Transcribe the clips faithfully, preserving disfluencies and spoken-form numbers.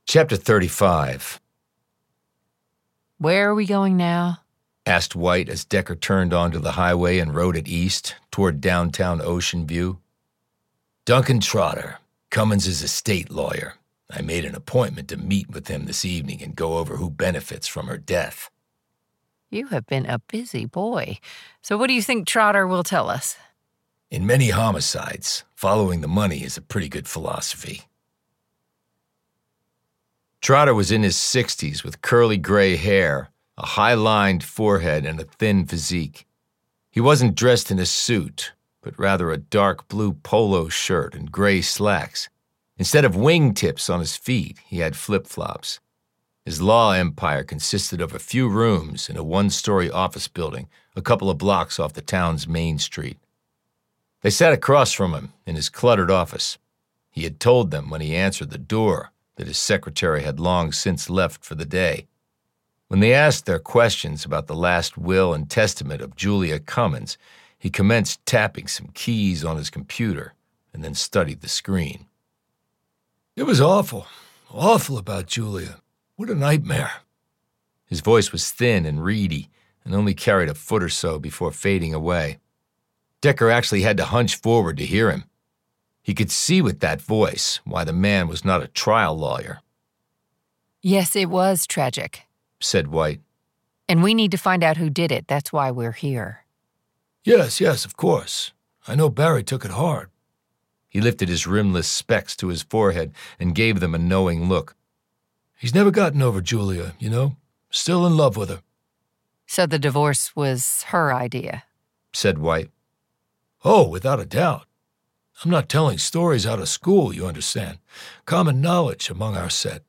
Chapter thirty-five. Where are we going now? Asked White as Decker turned onto the highway and rode it east toward downtown Ocean View. Duncan Trotter, Cummins' estate lawyer. I made an appointment to meet with him this evening and go over who benefits from her death. You have been a busy boy. So what do you think Trotter will tell us? In many homicides, following the money is a pretty good philosophy. Trotter was in his sixties with curly gray hair, a high-lined forehead, and a thin physique. He wasn't dressed in a suit, but rather a dark blue polo shirt and gray slacks. Instead of wingtips on his feet, he had flip-flops. His law empire consisted of a few rooms in a one-story office building a couple of blocks off the town's main street. They sat across from him in his cluttered office. He had told them when he answered the door that his secretary had long since left for the day. When they asked their questions about the last will and testament of Julia Cummins, he commenced tapping some keys on his computer and then studied the screen. It was awful, awful about Julia. What a nightmare. His voice was thin and reedy and only carried a foot or so before fading away. Decker actually had to hunch forward to hear him. He could see with that voice why the man was not a trial lawyer. Yes, it was tragic, said White. And we need to find out who did it. That's why we're here. Yes, yes, of course. I know Barry took it hard. He lifted his rimless specs to his forehead and gave them a knowing look. He's never gotten over Julia, you know? Still in love with her. So the divorce was her idea, said White. Oh, without a doubt. I'm not telling stories out of school, you understand. Common knowledge among our set.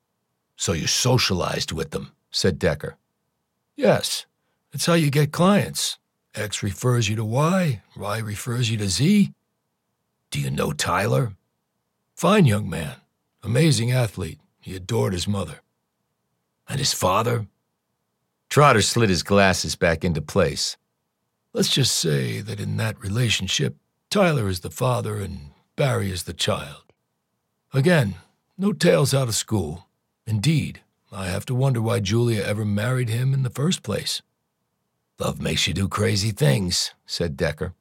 So you socialized with them, said Decker. Yes, it's how you get clients. X refers you to Y, Y refers you to Z. Do you know Tyler? Fine young man, amazing athlete. He adored his mother. And his father? Trotter slid his glasses back into place. Let's just say that in that relationship, Tyler is the father and Barry is the child. Again, no tales out of school. Indeed, I have to wonder why Julia ever married him in the first place. Love makes you do crazy things, said Decker.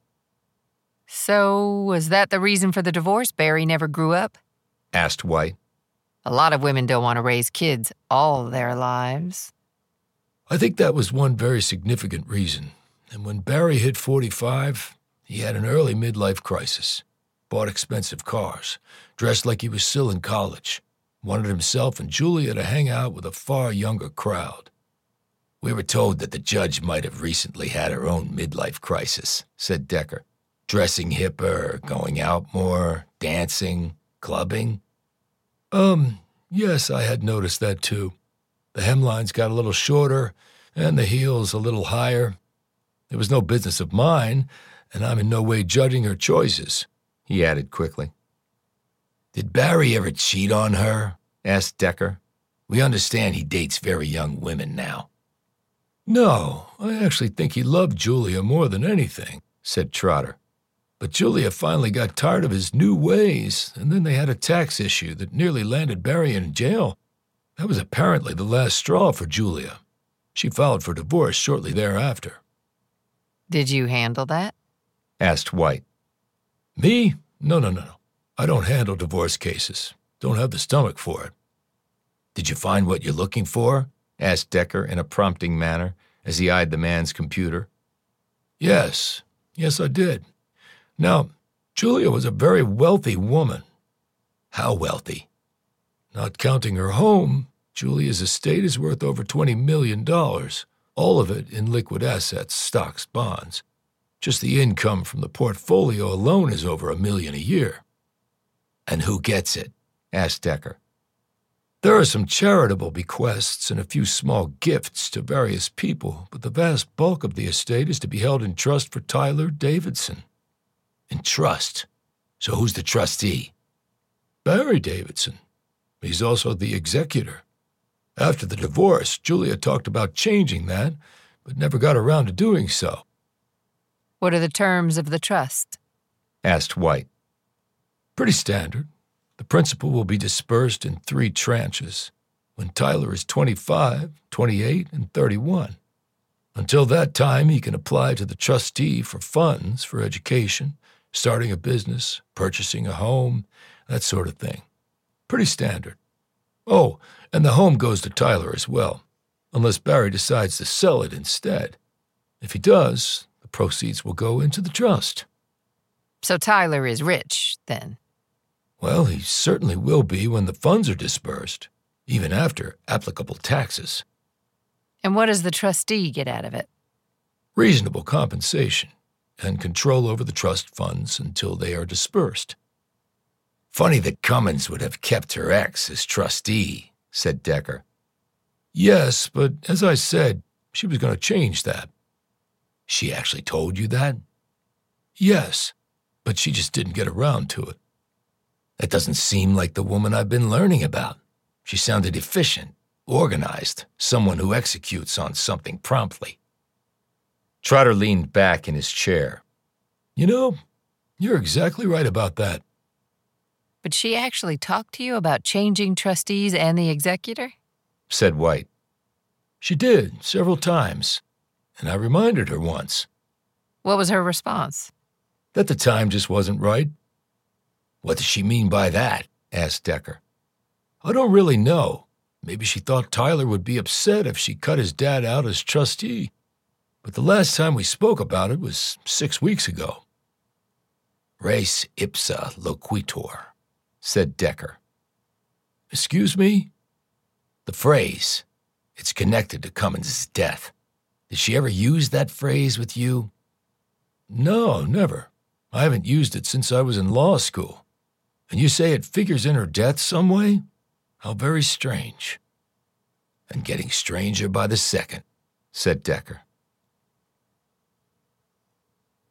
So was that the reason for the divorce? Barry never grew up? Asked White. A lot of women don't want to raise kids all their lives. I think that was one very significant reason. And when Barry hit forty-five, he had an early midlife crisis, bought expensive cars, dressed like he was still in college, wanted himself and Julia to hang out with a far younger crowd. We were told that the judge might have recently had her own midlife crisis, said Decker. Dressing hipper, going out more, dancing, clubbing. Um, yes, I had noticed that too. The hemlines got a little shorter and the heels a little higher. It was no business of mine, and I'm in no way judging her choices, he added quickly. Did Barry ever cheat on her? Asked Decker. We understand he dates very young women now. No, I actually think he loved Julia more than anything, said Trotter. But Julia finally got tired of his new ways, and then they had a tax issue that nearly landed Barry in jail. That was apparently the last straw for Julia. She filed for divorce shortly thereafter. Did you handle that? Asked White. Me? No, no, no, no. I don't handle divorce cases. Don't have the stomach for it. Did you find what you're looking for? Asked Decker in a prompting manner as he eyed the man's computer. Yes, yes I did. Now, Julia was a very wealthy woman. How wealthy? Not counting her home, Julia's estate is worth over twenty million dollars, all of it in liquid assets, stocks, bonds. Just the income from the portfolio alone is over a million a year. And who gets it? Asked Decker. There are some charitable bequests and a few small gifts to various people, but the vast bulk of the estate is to be held in trust for Tyler Davidson. In trust? So who's the trustee? Barry Davidson. He's also the executor. After the divorce, Julia talked about changing that, but never got around to doing so. What are the terms of the trust? Asked White. Pretty standard. The The principal will be dispersed in three tranches when Tyler is twenty-five, twenty-eight, and thirty-one. Until that time, he can apply to the trustee for funds for education, starting a business, purchasing a home, that sort of thing. Pretty standard. Oh, and the home goes to Tyler as well, unless Barry decides to sell it instead. If he does, the proceeds will go into the trust. So Tyler is rich, then? Well, he certainly will be when the funds are dispersed, even after applicable taxes. And what does the trustee get out of it? Reasonable compensation and control over the trust funds until they are dispersed. Funny that Cummins would have kept her ex as trustee, said Decker. Yes, but as I said, she was going to change that. She actually told you that? Yes, but she just didn't get around to it. That doesn't seem like the woman I've been learning about. She sounded efficient, organized, someone who executes on something promptly. Trotter leaned back in his chair. You know, you're exactly right about that. But she actually talked to you about changing trustees and the executor? Said White. She did, several times, and I reminded her once. What was her response? That the time just wasn't right. What does she mean by that? Asked Decker. I don't really know. Maybe she thought Tyler would be upset if she cut his dad out as trustee. But the last time we spoke about it was six weeks ago. Res ipsa loquitur, said Decker. Excuse me? The phrase. It's connected to Cummins' death. Did she ever use that phrase with you? No, never. I haven't used it since I was in law school. And you say it figures in her death some way? How very strange. And getting stranger by the second, said Decker.